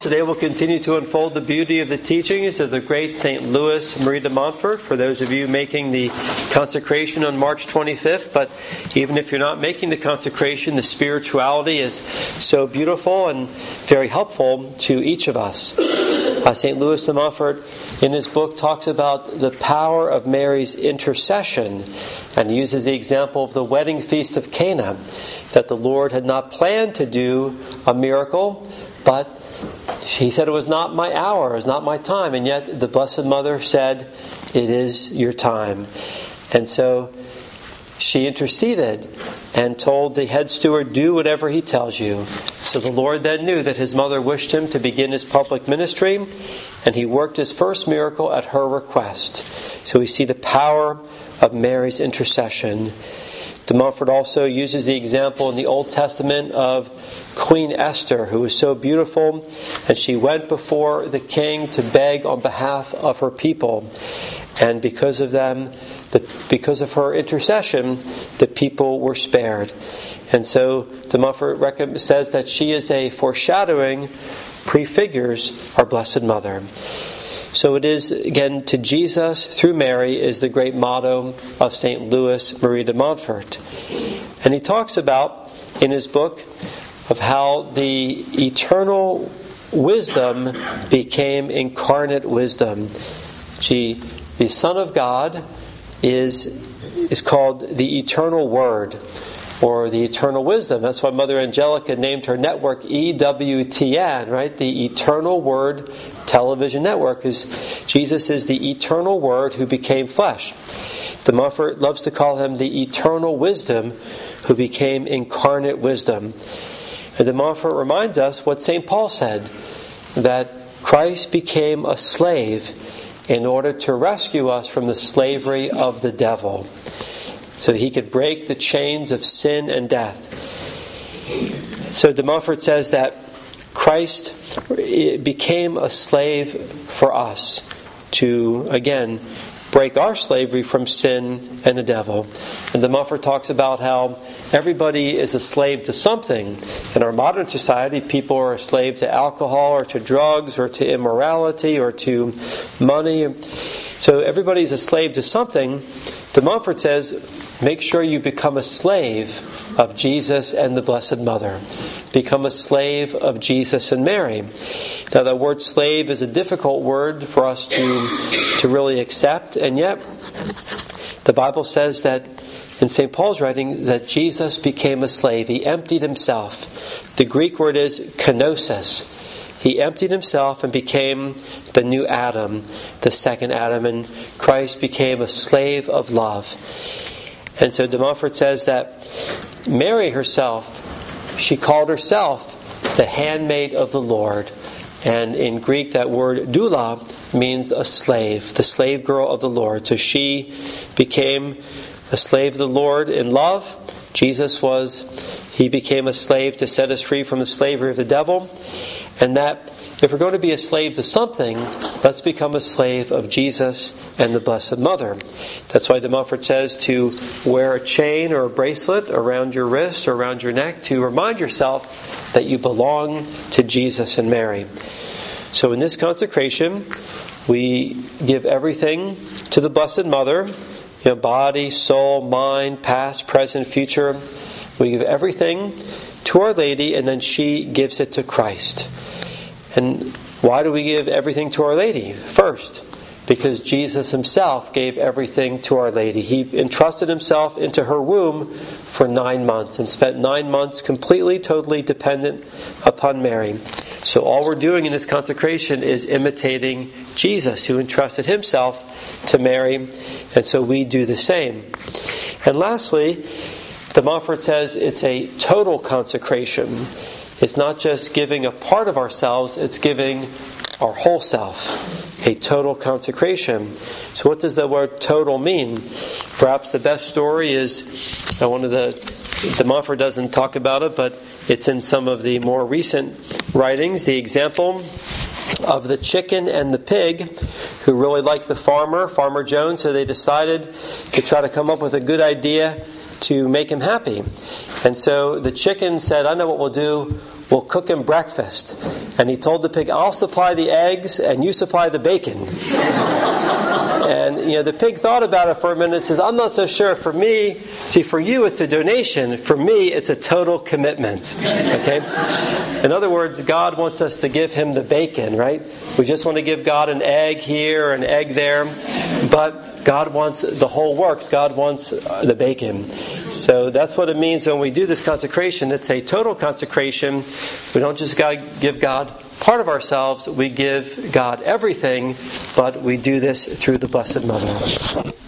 Today we'll continue to unfold the beauty of the teachings of the great St. Louis Marie de Montfort, for those of you making the consecration on March 25th. But even if you're not making the consecration, the spirituality is so beautiful and very helpful to each of us. St. Louis de Montfort, in his book, talks about the power of Mary's intercession and uses the example of the wedding feast of Cana, that the Lord had not planned to do a miracle, but He said it was not my hour, it was not my time, and yet the Blessed Mother said, it is your time. And so she interceded and told the head steward, do whatever he tells you. So the Lord then knew that his mother wished him to begin his public ministry, and he worked his first miracle at her request. So we see the power of Mary's intercession. De Montfort also uses the example in the Old Testament of Queen Esther, who was so beautiful, and she went before the king to beg on behalf of her people. And because of her intercession, the people were spared. And so De Montfort says that she is a foreshadowing, prefigures our Blessed Mother. So it is, again, to Jesus through Mary is the great motto of St. Louis Marie de Montfort. And he talks about, in his book, of how the eternal wisdom became incarnate wisdom. The Son of God is called the Eternal Word, or the Eternal Wisdom. That's why Mother Angelica named her network EWTN, right? The Eternal Word Television Network, because Jesus is the Eternal Word who became flesh. De Montfort loves to call him the Eternal Wisdom who became incarnate wisdom. And De Montfort reminds us what St. Paul said, that Christ became a slave in order to rescue us from the slavery of the devil, so he could break the chains of sin and death. So De Montfort says that Christ became a slave for us to, again, break our slavery from sin and the devil. And De Montfort talks about how everybody is a slave to something. In our modern society, people are a slave to alcohol or to drugs or to immorality or to money. So everybody's a slave to something. De Montfort says, make sure you become a slave of Jesus and the Blessed Mother. Become a slave of Jesus and Mary. Now, the word slave is a difficult word for us to really accept, and yet the Bible says that in St. Paul's writing that Jesus became a slave. He emptied himself. The Greek word is kenosis. He emptied himself and became the new Adam, the second Adam, and Christ became a slave of love. And so De Montfort says that Mary herself, she called herself the handmaid of the Lord. And in Greek, that word doula means a slave, the slave girl of the Lord. So she became a slave of the Lord in love. He became a slave to set us free from the slavery of the devil. And that if we're going to be a slave to something, let's become a slave of Jesus and the Blessed Mother. That's why De Montfort says to wear a chain or a bracelet around your wrist or around your neck to remind yourself that you belong to Jesus and Mary. So in this consecration, we give everything to the Blessed Mother, body, soul, mind, past, present, future. We give everything to Our Lady, and then she gives it to Christ. And why do we give everything to Our Lady? First, because Jesus himself gave everything to Our Lady. He entrusted himself into her womb for 9 months and spent 9 months completely, totally dependent upon Mary. So all we're doing in this consecration is imitating Jesus, who entrusted himself to Mary, and so we do the same. And lastly, De Montfort says it's a total consecration. It's not just giving a part of ourselves, it's giving our whole self. A total consecration. So what does the word total mean? Perhaps the best story is De Montfort doesn't talk about it, but it's in some of the more recent writings, the example of the chicken and the pig who really liked the Farmer Jones, so they decided to try to come up with a good idea to make him happy. And so the chicken said, I know what we'll do. we'll cook him breakfast. And he told the pig, I'll supply the eggs and you supply the bacon. And the pig thought about it for a minute and says, I'm not so sure. For me, for you it's a donation. For me, it's a total commitment. Okay? In other words, God wants us to give him the bacon, right? We just want to give God an egg here or an egg there. But God wants the whole works. God wants the bacon. So that's what it means when we do this consecration. It's a total consecration. We don't just give God part of ourselves. We give God everything, but we do this through the Blessed Mother.